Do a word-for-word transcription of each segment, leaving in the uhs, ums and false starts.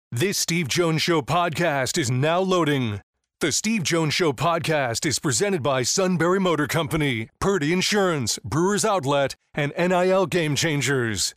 This Steve Jones Show podcast is now loading. The Steve Jones Show podcast is presented by Sunbury Motor Company, Purdy Insurance, Brewers Outlet, and N I L Game Changers.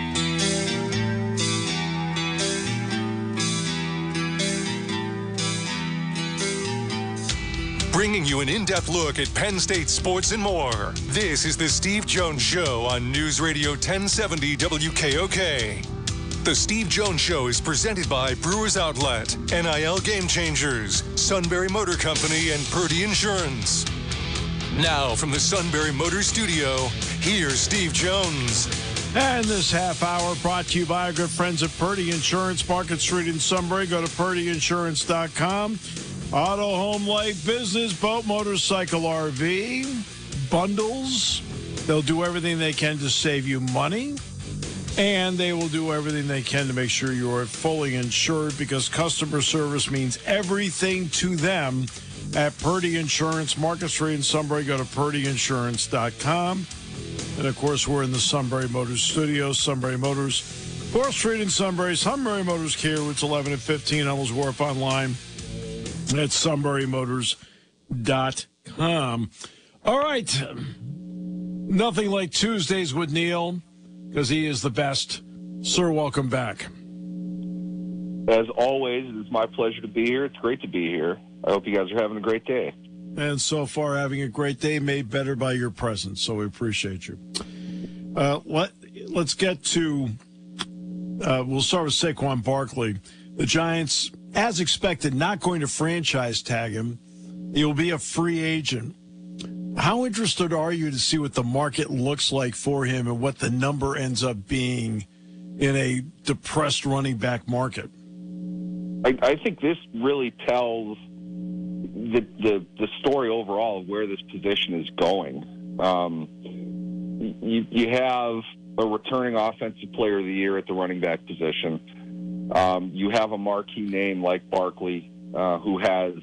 Bringing you an in-depth look at Penn State sports and more. This is the Steve Jones Show on News Radio ten seventy W K O K. The Steve Jones Show is presented by Brewers Outlet, N I L Game Changers, Sunbury Motor Company, and Purdy Insurance. Now from the Sunbury Motor Studio, here's Steve Jones. And this half hour brought to you by our good friends at Purdy Insurance, Market Street in Sunbury. Go to purdy insurance dot com. Auto, home, life, business, boat, motorcycle, R V, bundles. They'll do everything they can to save you money. And they will do everything they can to make sure you are fully insured, because customer service means everything to them at Purdy Insurance, Market Street in Sunbury. Go to purdy insurance dot com. And, of course, we're in the Sunbury Motors studios. Sunbury Motors, fourth Street in Sunbury. Sunbury Motors Kia, routes eleven and fifteen, Ellis Wharf, online at sunbury motors dot com. All right. Nothing like Tuesdays with Neil, because he is the best. Sir, welcome back. As always, it's my pleasure to be here. It's great to be here. I hope you guys are having a great day. And so far, having a great day, made better by your presence, so we appreciate you. Uh, let, let's get to, uh, we'll start with Saquon Barkley. The Giants, as expected, not going to franchise tag him. He will be a free agent. How interested are you to see what the market looks like for him and what the number ends up being in a depressed running back market? I, I think this really tells the, the the story overall of where this position is going. Um, you, you have a returning offensive player of the year at the running back position. Um, you have a marquee name like Barkley, uh, who has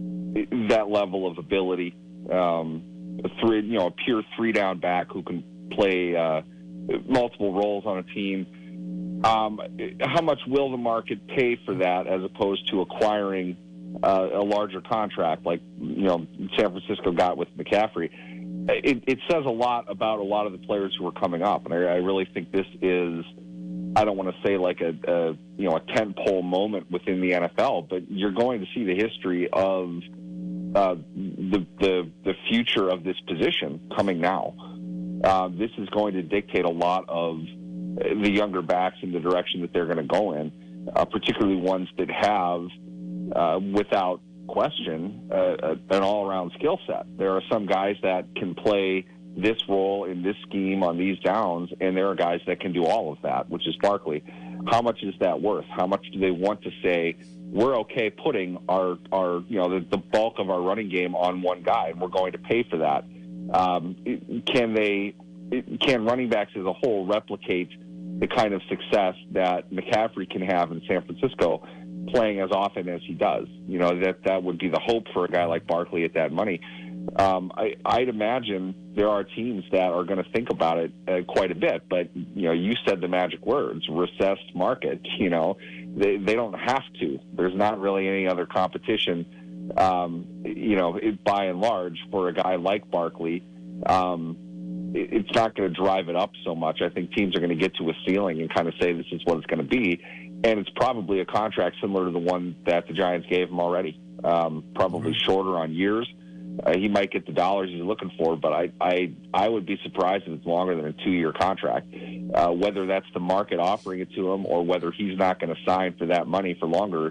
that level of ability. Um, a three, you know, a pure three-down back who can play uh, multiple roles on a team. Um, how much will the market pay for that, as opposed to acquiring uh, a larger contract like, you know, San Francisco got with McCaffrey? It, it says a lot about a lot of the players who are coming up, and I, I really think this is, I don't want to say like a, a you know a tentpole moment within the N F L, but you're going to see the history of uh, the the the future of this position coming now. Uh, this is going to dictate a lot of the younger backs in the direction that they're going to go in, uh, particularly ones that have, uh, without question, uh, an all-around skill set. There are some guys that can play this role in this scheme on these downs, and there are guys that can do all of that, which is Barkley. How much is that worth? How much do they want to say, we're okay putting our, our you know, the, the bulk of our running game on one guy, and we're going to pay for that? Um, can they, can running backs as a whole replicate the kind of success that McCaffrey can have in San Francisco, playing as often as he does? You know, that that would be the hope for a guy like Barkley at that money. Um, I, I'd imagine there are teams that are going to think about it uh, quite a bit. But, you know, you said the magic words, recessed market. You know, they, they don't have to. There's not really any other competition, um, you know, it, by and large, for a guy like Barkley. Um, it, it's not going to drive it up so much. I think teams are going to get to a ceiling and kind of say this is what it's going to be. And it's probably a contract similar to the one that the Giants gave him already, um, probably mm-hmm. shorter on years. Uh, he might get the dollars he's looking for, but I, I, I would be surprised if it's longer than a two-year contract. Uh, whether that's the market offering it to him, or whether he's not going to sign for that money for longer,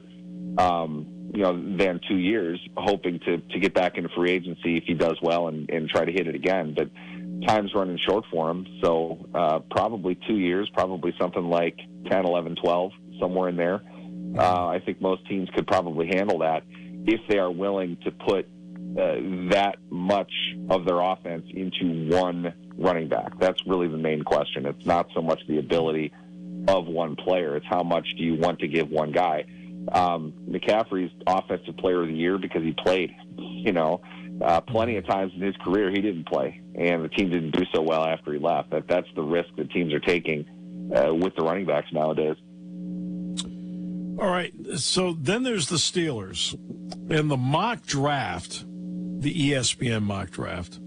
um, you know, than two years, hoping to, to get back into free agency if he does well and, and try to hit it again. But time's running short for him, so uh, probably two years, probably something like ten, eleven, twelve, somewhere in there. Uh, I think most teams could probably handle that if they are willing to put Uh, that much of their offense into one running back. That's really the main question. It's not so much the ability of one player. It's how much do you want to give one guy. Um, McCaffrey's offensive player of the year because he played. You know, uh, plenty of times in his career he didn't play, and the team didn't do so well after he left. That That's the risk that teams are taking uh, with the running backs nowadays. All right, so then there's the Steelers. In the mock draft, the E S P N mock draft,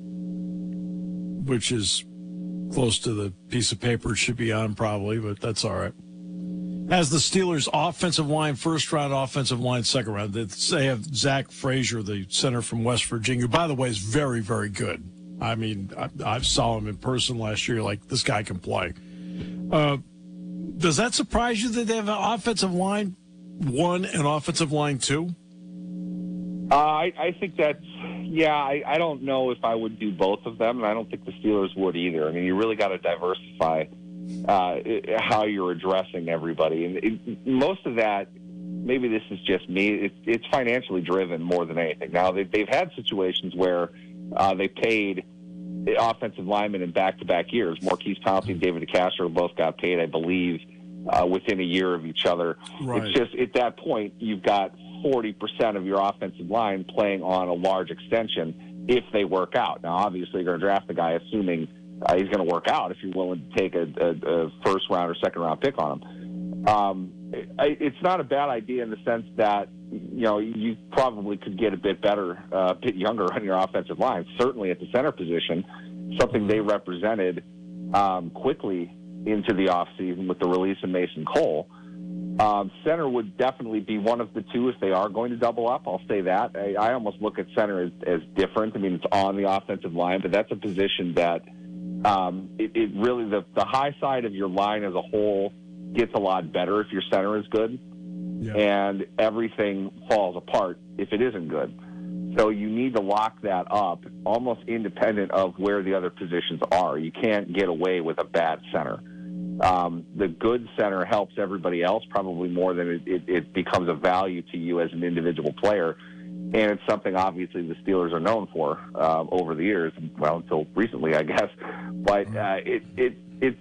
which is close to the piece of paper it should be on probably, but that's all right, has the Steelers offensive line, first round, offensive line, second round. They have Zach Frazier, the center from West Virginia, who, by the way, is very, very good. I mean, I, I saw him in person last year. Like, this guy can play. Uh, does that surprise you that they have an offensive line one and offensive line two? Uh, I, I think that's, yeah, I, I don't know if I would do both of them, and I don't think the Steelers would either. I mean, you really got to diversify uh, how you're addressing everybody. And it, most of that, maybe this is just me, it, it's financially driven more than anything. Now, they, they've had situations where uh, they paid offensive linemen in back-to-back years. Maurkice Pouncey and David DeCastro both got paid, I believe, uh, within a year of each other. Right. It's just, at that point, you've got forty percent of your offensive line playing on a large extension if they work out. Now, obviously, you're going to draft the guy assuming uh, he's going to work out if you're willing to take a, a, a first-round or second-round pick on him. Um, it, it's not a bad idea in the sense that, you know, you probably could get a bit better, uh, a bit younger on your offensive line. Certainly at the center position, something they represented um, quickly into the offseason with the release of Mason Cole. Um, center would definitely be one of the two if they are going to double up. I'll say that. I, I almost look at center as, as different. I mean, it's on the offensive line, but that's a position that um, it, it really, the, the high side of your line as a whole gets a lot better if your center is good, yeah. and everything falls apart if it isn't good. So you need to lock that up almost independent of where the other positions are. You can't get away with a bad center. Um, the good center helps everybody else probably more than it, it, it becomes a value to you as an individual player. And it's something, obviously, the Steelers are known for uh, over the years, well, until recently, I guess. But uh, it, it, it,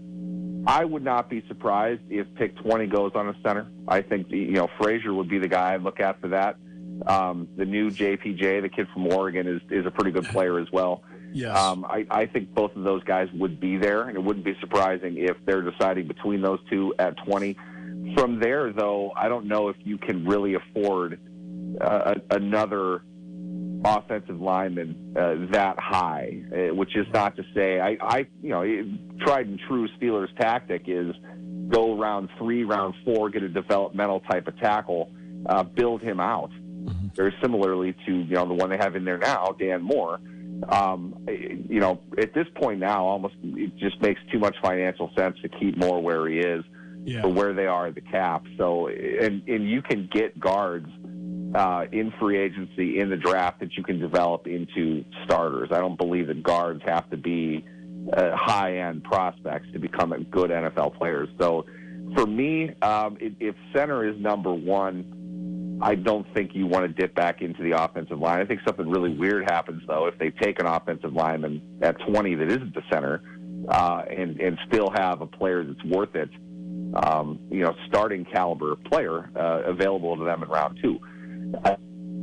I would not be surprised if pick twenty goes on a center. I think, the, you know, Frazier would be the guy I'd look at for that. Um, the new J P J, the kid from Oregon, is, is a pretty good player as well. Yes. Um, I, I think both of those guys would be there, and it wouldn't be surprising if they're deciding between those two at twenty. From there, though, I don't know if you can really afford uh, a, another offensive lineman uh, that high, uh, which is not to say, I, I, you know, tried and true Steelers tactic is go round three, round four, get a developmental type of tackle, uh, build him out. Mm-hmm. Very similarly to, you know, the one they have in there now, Dan Moore. Um, you know, at this point now, almost it just makes too much financial sense to keep Moore where he is, yeah. for where they are at the cap. So, and and you can get guards uh, in free agency in the draft that you can develop into starters. I don't believe that guards have to be uh, high-end prospects to become good N F L players. So, for me, um, if, if center is number one, I don't think you want to dip back into the offensive line. I think something really weird happens, though, if they take an offensive lineman at twenty that isn't the center uh, and, and still have a player that's worth it, um, you know, starting caliber player uh, available to them in round two. Uh,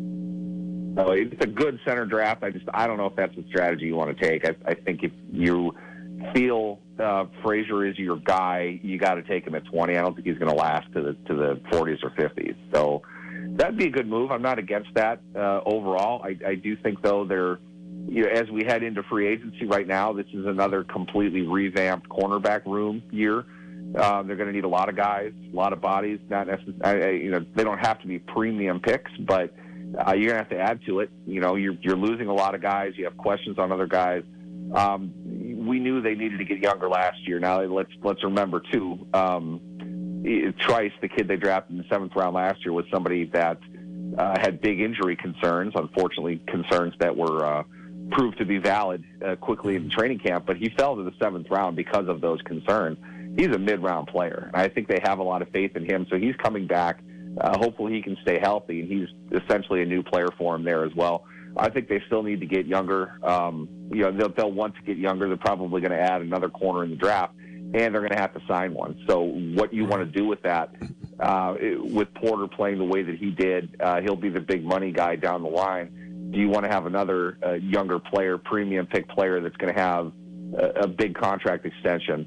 so it's a good center draft. I just I don't know if that's the strategy you want to take. I, I think if you feel uh, Frazier is your guy, you got to take him at twenty. I don't think he's going to last to the to the forties or fifties. So that'd be a good move. I'm not against that uh, overall. I, I do think, though, they're, you know, as we head into free agency right now, this is another completely revamped cornerback room year. Uh, they're going to need a lot of guys, a lot of bodies. Not necessarily, you know, they don't have to be premium picks, but uh, you're going to have to add to it. You know, you're you're losing a lot of guys. You have questions on other guys. Um, we knew they needed to get younger last year. Now let's let's remember too. Um, Trice, the kid they drafted in the seventh round last year, was somebody that uh, had big injury concerns, unfortunately concerns that were uh, proved to be valid uh, quickly in training camp, but he fell to the seventh round because of those concerns. He's a mid-round player, and I think they have a lot of faith in him, so he's coming back. Uh, hopefully he can stay healthy, and he's essentially a new player for him there as well. I think they still need to get younger. Um, you know, they'll, they'll want to get younger. They're probably going to add another corner in the draft, and they're going to have to sign one. So what you want to do with that, uh, it, with Porter playing the way that he did, uh, he'll be the big money guy down the line. Do you want to have another uh, younger player, premium pick player that's going to have a, a big contract extension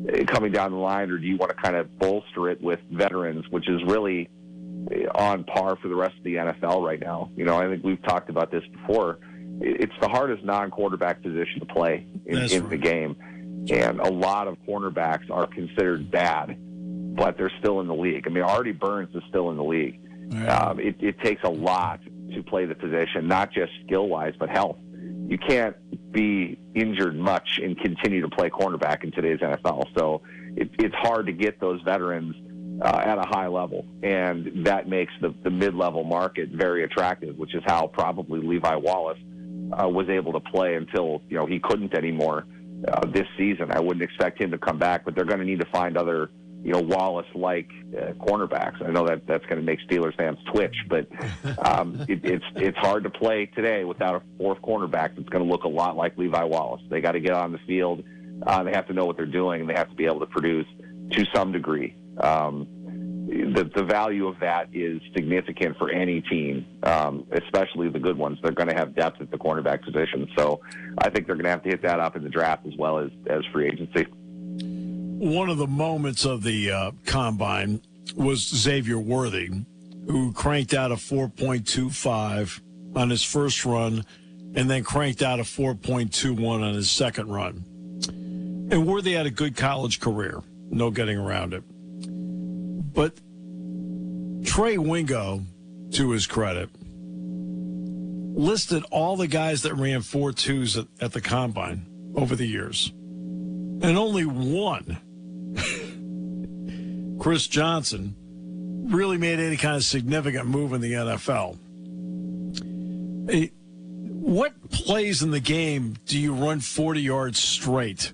coming down the line, or do you want to kind of bolster it with veterans, which is really on par for the rest of the N F L right now? You know, I think we've talked about this before. It's the hardest non-quarterback position to play in, in the game, and a lot of cornerbacks are considered bad, but they're still in the league. I mean, Artie Burns is still in the league. Um, it, it takes a lot to play the position, not just skill-wise, but health. You can't be injured much and continue to play cornerback in today's N F L. So it, it's hard to get those veterans uh, at a high level, and that makes the, the mid-level market very attractive, which is how probably Levi Wallace uh, was able to play until, you know, he couldn't anymore uh, this season. I wouldn't expect him to come back, but they're going to need to find other, you know, Wallace-like uh, cornerbacks. I know that that's going to make Steelers fans twitch, but um, it, it's it's hard to play today without a fourth cornerback that's going to look a lot like Levi Wallace. They got to get on the field. Uh, they have to know what they're doing, and they have to be able to produce to some degree. Um, the, the value of that is significant for any team, um, especially the good ones. They're going to have depth at the cornerback position. So I think they're going to have to hit that up in the draft as well as, as free agency. One of the moments of the uh, combine was Xavier Worthy, who cranked out a four point two five on his first run and then cranked out a four point two one on his second run. And Worthy had a good college career, no getting around it. But Trey Wingo, to his credit, listed all the guys that ran four twos at, at the combine over the years. And only one, Chris Johnson, really made any kind of significant move in the N F L. Hey, what plays in the game do you run forty yards straight?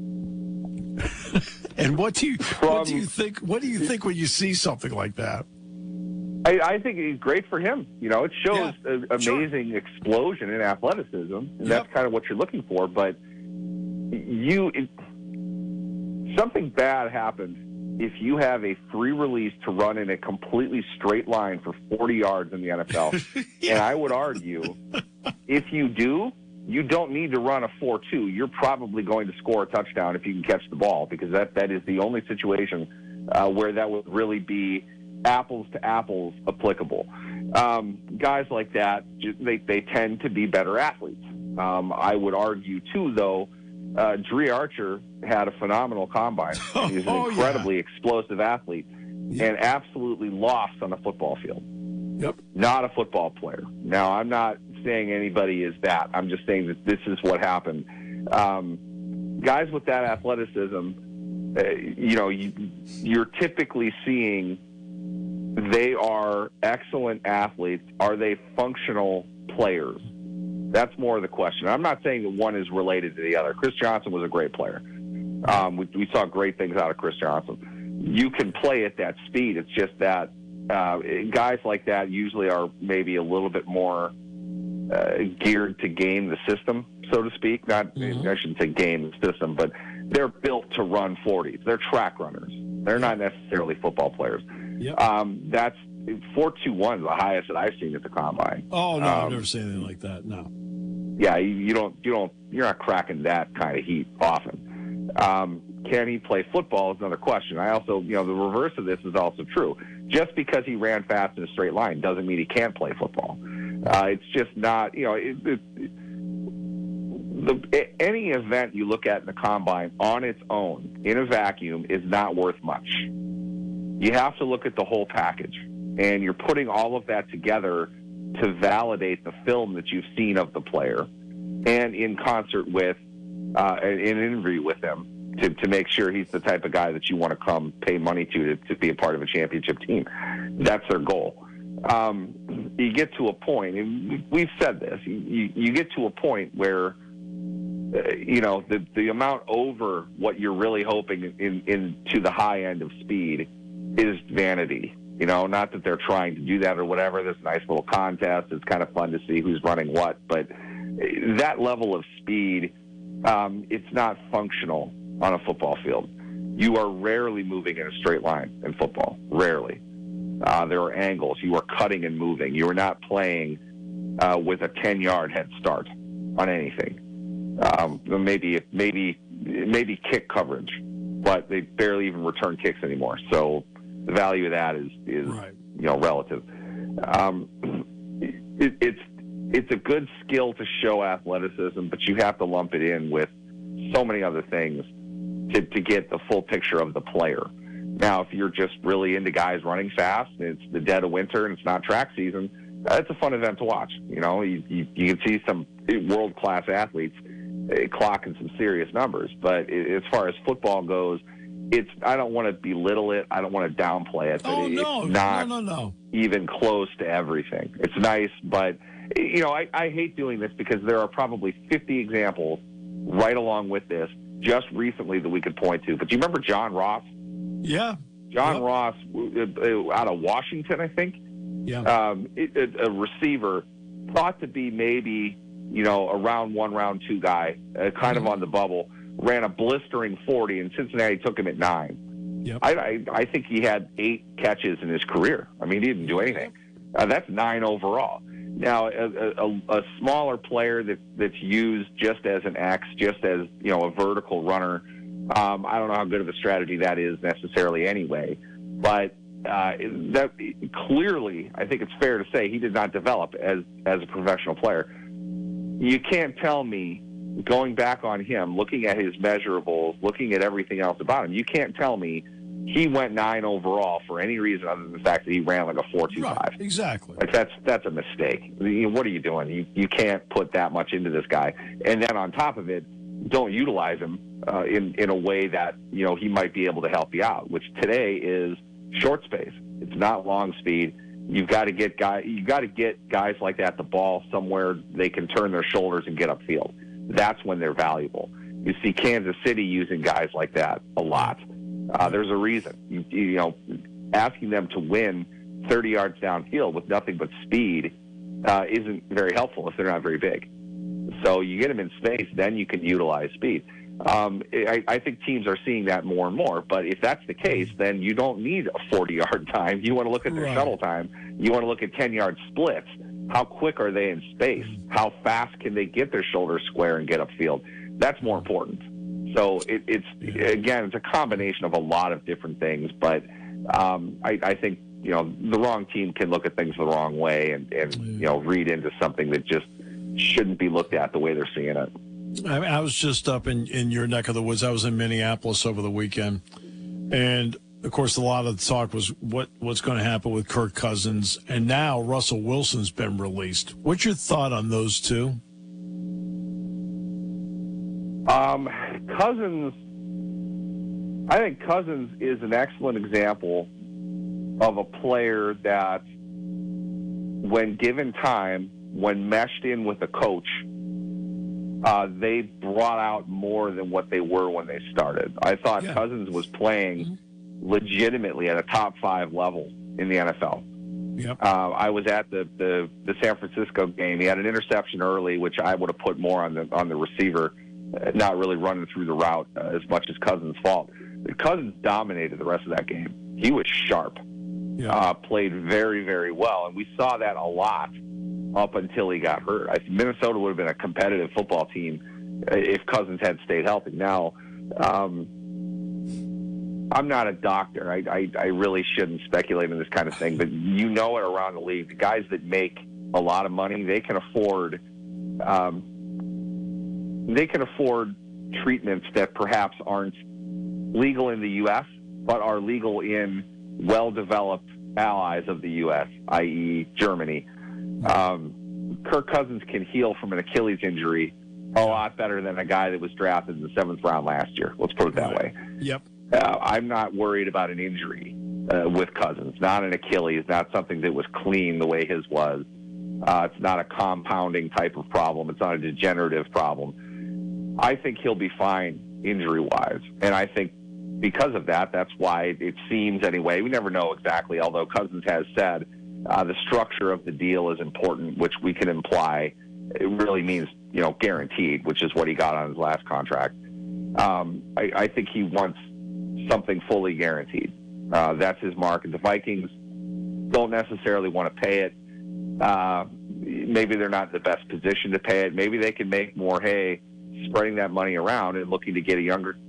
And what do you From, what do you think? What do you think when you see something like that? I, I think it's great for him. You know, it shows Yeah, an amazing sure. explosion in athleticism, and Yep. that's kind of what you're looking for. But you, it, something bad happens if you have a free release to run in a completely straight line for forty yards in the N F L. Yeah. And I would argue, if you do, you don't need to run a four two. You're probably going to score a touchdown if you can catch the ball, because that, that is the only situation uh, where that would really be apples to apples applicable. Um, guys like that, they, they tend to be better athletes. Um, I would argue, too, though, uh, Dre Archer had a phenomenal combine. He's an Oh, incredibly yeah. explosive athlete and absolutely lost on a football field. Yep. Not a football player. Now, I'm not saying anybody is that. I'm just saying that this is what happened. Um, guys with that athleticism, uh, you know, you, you're typically seeing they are excellent athletes. Are they functional players? That's more of the question. I'm not saying that one is related to the other. Chris Johnson was a great player. Um, we, we saw great things out of Chris Johnson. You can play at that speed. It's just that uh, guys like that usually are maybe a little bit more uh, geared to game the system, so to speak. Not, mm-hmm. I shouldn't say game the system, but they're built to run forties. They're track runners. They're not necessarily football players. Yep. Um, that's four two one, the highest that I've seen at the combine. Oh no, um, I've never seen anything like that. No. Yeah, you, you don't, you don't, you're not cracking that kind of heat often. Um, can he play football is another question. I also, you know, the reverse of this is also true. Just because he ran fast in a straight line doesn't mean he can't play football. Uh, it's just not, you know, it, it, the, any event you look at in the combine on its own, in a vacuum, is not worth much. You have to look at the whole package, and you're putting all of that together to validate the film that you've seen of the player, and in concert with uh, an interview with him to, to make sure he's the type of guy that you want to come pay money to, to to be a part of a championship team. That's their goal. Um, you get to a point, and we've said this, you, you get to a point where, uh, you know, the, the amount over what you're really hoping in, in to the high end of speed is vanity. You know, not that they're trying to do that or whatever. There's a nice little contest. It's kind of fun to see who's running what. But that level of speed, um, it's not functional on a football field. You are rarely moving in a straight line in football. Rarely. Uh, there are angles. You are cutting and moving. You are not playing uh, with a ten-yard head start on anything. Um, maybe, maybe, maybe kick coverage. but they barely even return kicks anymore. So the value of that is, is Right. you know, relative. Um, it, it's it's a good skill to show athleticism, but you have to lump it in with so many other things to, to get the full picture of the player. Now, if you're just really into guys running fast, and it's the dead of winter, and it's not track season, uh, it's a fun event to watch. You know, you, you, you can see some world-class athletes uh, clocking some serious numbers. But as far as football goes, it's I don't want to belittle it. I don't want to downplay it. But Oh, it's no. not No, no, no. even close to everything. It's nice, but, you know, I, I hate doing this because there are probably fifty examples right along with this just recently that we could point to. But do you remember John Ross? Yeah. John Yep. Ross uh, out of Washington, I think. Yeah. Um, it, it, a receiver thought to be maybe, you know, a round one, round two guy, uh, kind of on the bubble, ran a blistering forty, and Cincinnati took him at nine. Yep. I, I, I think he had eight catches in his career. I mean, he didn't do anything. Uh, that's nine overall. Now, a, a, a smaller player that, that's used just as an X, just as, you know, a vertical runner, um, I don't know how good of a strategy that is necessarily anyway. But uh, that clearly, I think it's fair to say he did not develop as, as a professional player. You can't tell me, going back on him, looking at his measurables, looking at everything else about him, you can't tell me he went nine overall for any reason other than the fact that he ran like a four two five. Right. Exactly. Like that's that's a mistake. You know, what are you doing? You you can't put that much into this guy, and then on top of it, don't utilize him uh, in in a way that you know he might be able to help you out. Which today is short space. It's not long speed. You've got to get guy. You got to get guys like that the ball somewhere they can turn their shoulders and get upfield. That's when they're valuable. You see Kansas City using guys like that a lot. Uh, there's a reason. You, you know, asking them to win thirty yards downfield with nothing but speed uh, isn't very helpful if they're not very big. So you get them in space, then you can utilize speed. Um, I, I think teams are seeing that more and more. But if that's the case, then you don't need a forty-yard time. You want to look at their Right. shuttle time. You want to look at ten-yard splits. How quick are they in space? How fast can they get their shoulders square and get upfield? That's more important. So it, it's, Yeah. again, it's a combination of a lot of different things. But um, I, I think, you know, the wrong team can look at things the wrong way and, and you know, read into something that just shouldn't be looked at the way they're seeing it. I, I was just up in, in your neck of the woods. I was in Minneapolis over the weekend. And, of course, a lot of the talk was what, what's going to happen with Kirk Cousins. And now Russell Wilson's been released. What's your thought on those two? Um, Cousins, I think Cousins is an excellent example of a player that, when given time, when meshed in with a coach, uh, they brought out more than what they were when they started. I thought Yeah. Cousins was playing mm-hmm. legitimately at a top five level in the N F L. Yep. Uh, I was at the, the, the San Francisco game. He had an interception early, which I would have put more on the on the receiver, uh, not really running through the route uh, as much as Cousins' fault. Cousins dominated the rest of that game. He was sharp, Yeah. uh, played very, very well, and we saw that a lot up until he got hurt. I think Minnesota would have been a competitive football team if Cousins had stayed healthy. Now, um, I'm not a doctor. I, I, I really shouldn't speculate on this kind of thing, but you know it around the league. The guys that make a lot of money, they can afford um, they can afford treatments that perhaps aren't legal in the U S, but are legal in well-developed allies of the U S, that is. Germany. Um, Kirk Cousins can heal from an Achilles injury a lot better than a guy that was drafted in the seventh round last year. Let's put it that Right. way. Yep. Uh, I'm not worried about an injury uh, with Cousins. Not an Achilles, not something that was clean the way his was. Uh, it's not a compounding type of problem. It's not a degenerative problem. I think he'll be fine injury-wise. And I think because of that, that's why it seems anyway. We never know exactly, although Cousins has said uh, the structure of the deal is important, which we can imply it really means, you know, guaranteed, which is what he got on his last contract. Um, I, I think he wants something fully guaranteed. Uh, that's his market. The Vikings don't necessarily want to pay it. Uh, maybe they're not in the best position to pay it. Maybe they can make more hay spreading that money around and looking to get a younger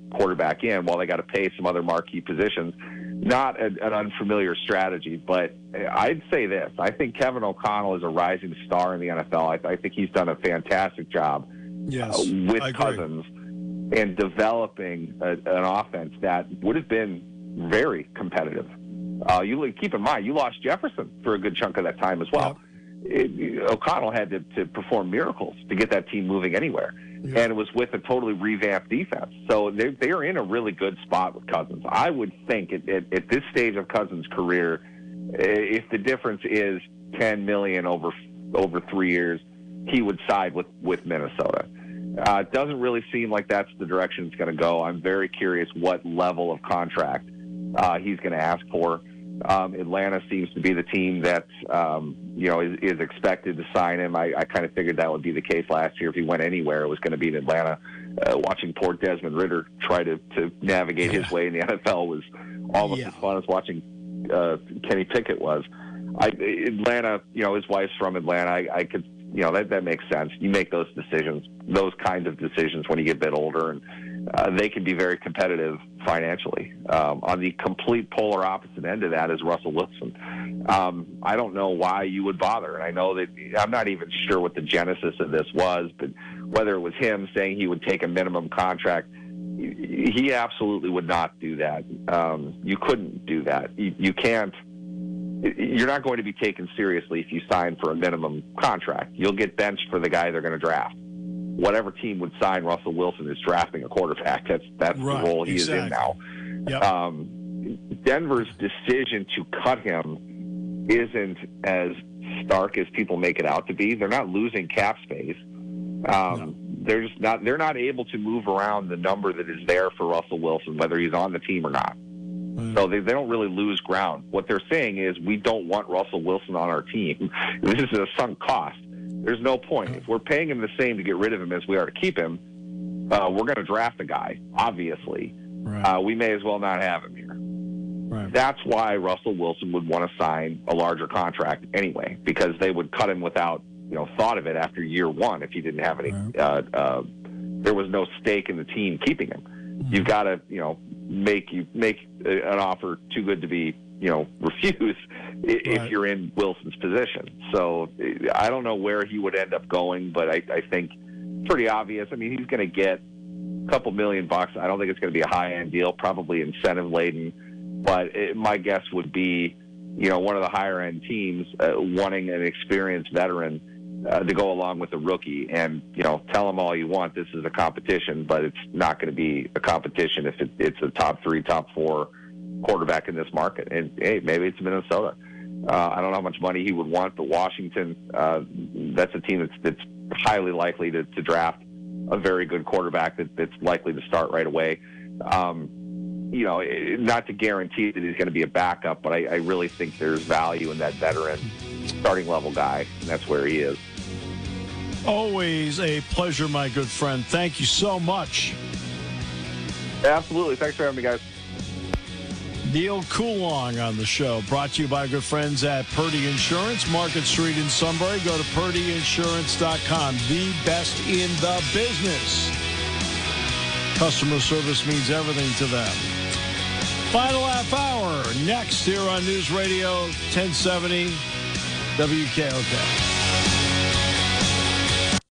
quarterback in while they got to pay some other marquee positions. Not a, an unfamiliar strategy, but I'd say this. I think Kevin O'Connell is a rising star in the N F L. I, I think he's done a fantastic job yes, uh, with I agree. Cousins and developing a, an offense that would have been very competitive. Uh, you keep in mind, you lost Jefferson for a good chunk of that time as well. Yep. It, O'Connell had to, to perform miracles to get that team moving anywhere. Yeah. And it was with a totally revamped defense. So they're, they're in a really good spot with Cousins. I would think at, at, at this stage of Cousins' career, if the difference is ten million dollars over over three years, he would side with, with Minnesota. Uh, it doesn't really seem like that's the direction it's going to go. I'm very curious what level of contract uh, he's going to ask for. Um, Atlanta seems to be the team that, um, you know, is, is expected to sign him. I, I kind of figured that would be the case last year. If he went anywhere, it was going to be in Atlanta. Uh, watching poor Desmond Ridder try to, to navigate his way in the N F L was almost yeah. as fun as watching uh, Kenny Pickett was. I, Atlanta, you know, his wife's from Atlanta. I, I could, you know, that, that makes sense. You make those decisions, those kinds of decisions when you get a bit older, and uh, they can be very competitive financially. Um, on the complete polar opposite end of that is Russell Wilson. Um, I don't know why you would bother. And I know that I'm not even sure what the genesis of this was, but whether it was him saying he would take a minimum contract, he absolutely would not do that. Um, you couldn't do that. You, you can't. You're not going to be taken seriously if you sign for a minimum contract. You'll get benched for the guy they're going to draft. Whatever team would sign Russell Wilson is drafting a quarterback. That's that's right, the role he exactly. is in now. Yep. Um, Denver's decision to cut him isn't as stark as people make it out to be. They're not losing cap space. Um, no. They're just not. They're not able to move around the number that is there for Russell Wilson, whether he's on the team or not. Mm. So they, they don't really lose ground. What they're saying is, we don't want Russell Wilson on our team. This is a sunk cost. There's no point. If we're paying him the same to get rid of him as we are to keep him, uh, we're going to draft a guy, obviously. Right. Uh, we may as well not have him here. Right. That's why Russell Wilson would want to sign a larger contract anyway, because they would cut him without, you know, thought of it after year one if he didn't have any. Right. Uh, uh, there was no stake in the team keeping him. Mm-hmm. You've got to, you know, make you make an offer too good to be, you know, refused if right. you're in Wilson's position. So I don't know where he would end up going, but I, I think pretty obvious. I mean, he's going to get a couple million bucks. I don't think it's going to be a high-end deal, probably incentive-laden. But it, my guess would be, you know, one of the higher-end teams uh, wanting an experienced veteran uh, to go along with a rookie. And, you know, tell them all you want, this is a competition, but it's not going to be a competition if it, it's a top three, top four quarterback in this market. And, hey, maybe it's Minnesota. Uh, I don't know how much money he would want, but Washington, uh, that's a team that's, that's highly likely to, to draft a very good quarterback that, that's likely to start right away. Um, you know, not to guarantee that he's going to be a backup, but I, I really think there's value in that veteran starting level guy, and that's where he is. Always a pleasure, my good friend. Thank you so much. Absolutely. Thanks for having me, guys. Neil Coulong on the show, brought to you by good friends at Purdy Insurance, Market Street in Sunbury. Go to purdy insurance dot com, the best in the business. Customer service means everything to them. Final half hour next here on News Radio ten seventy W K O K.